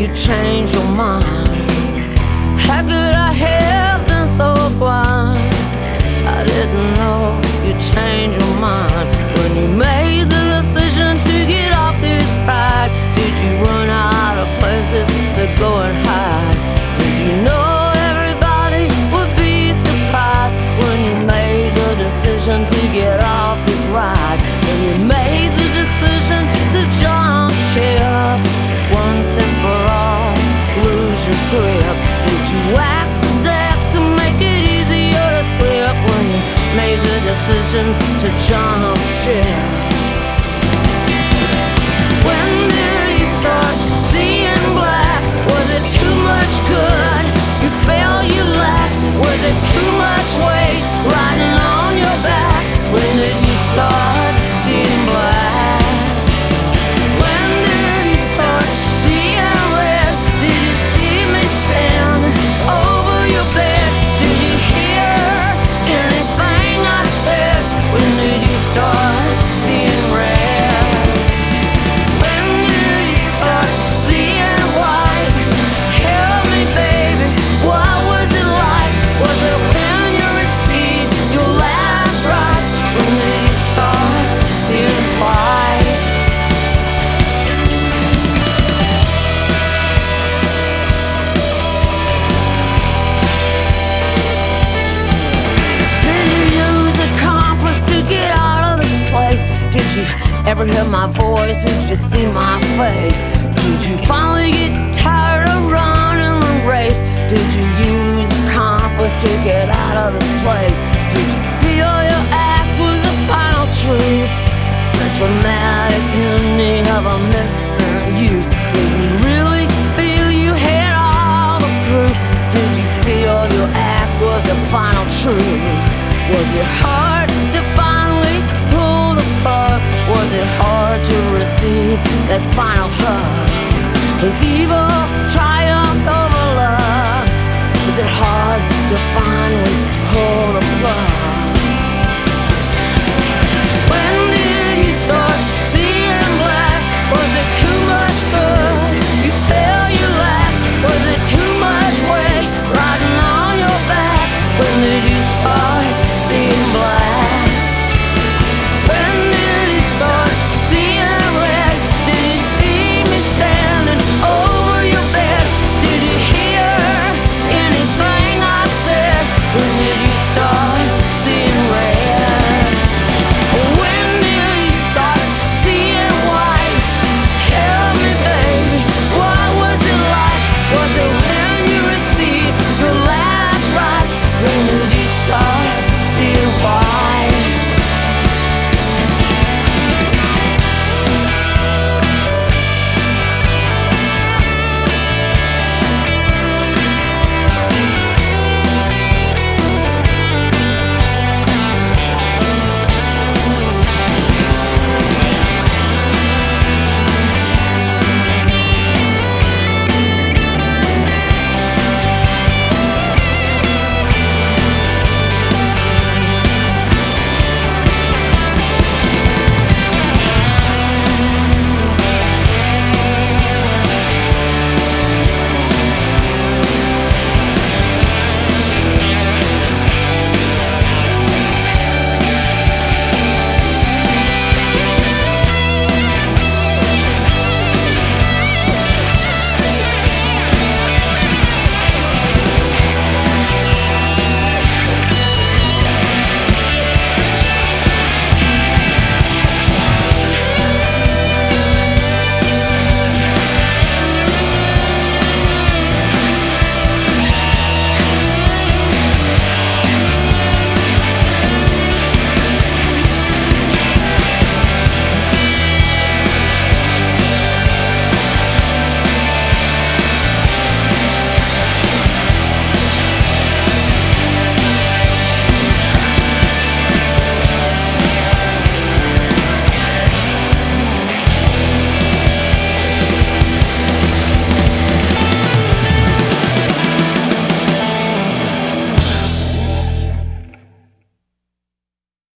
you changed your mind? How could I have been so blind? I didn't know you changed your mind when you made the decision to get off this ride. Did you run out of places to go and hide? Did you know everybody would be surprised when you made the decision to get off this ride? When you made the decision to jump ship once and for all, lose your grip? Did you wax the decks to make it easier to slip when you made the decision to jump ship? When did you start seeing black? Was it too much good you felt you lacked? Was it too much weight riding on your back? When did you start seeing black? When did you start seeing red? Did you see me stand over your bed? Did you hear anything I said? When did you start seeing red? When did you start seeing white? Tell me, baby, what was it like? Was it when you received your last rites? When did you start seeing white? Did you use a compass to get out of this place? Did you ever hear my voice? Did you see my face? Did you finally get tired of running the race? Did you use a compass to get out of this place? Did you feel your act was the final truth? The dramatic ending of a misspent youth? Did you really feel you had all the proof? Did you feel your act was the final truth? Was your heart